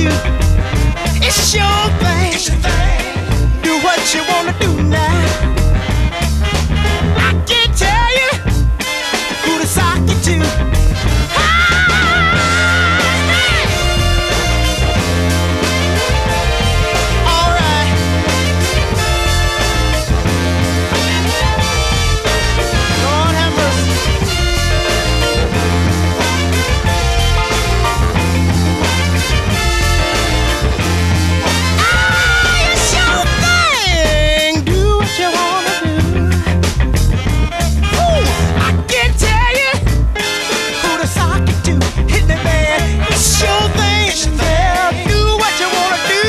to. It's your thing. It's your thing. Do what you wanna do now. I can't tell you who to sock it to. All right. Lord have mercy. It's your thing. Do what you wanna do. Ooh, I can't tell you who to sock it to. Hit the band. It's your thing. It's your thing. Do what you wanna do.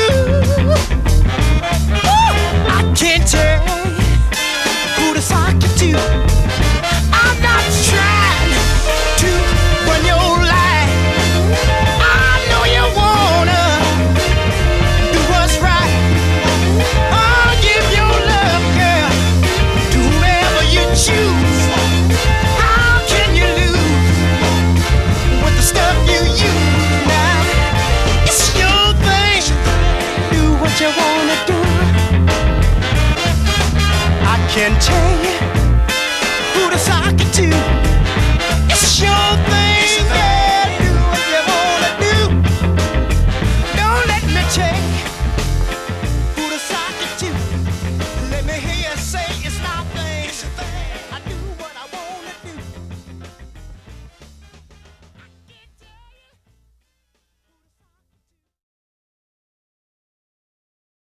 Ooh, I can't tell you who to sock it to. I'm not trying to run your life. I know you wanna do what's right. I'll give your love, girl, to whoever you choose. How can you lose with the stuff you use now? It's your thing. Do what you wanna do. I can tell you who to sock it to. It's your thing.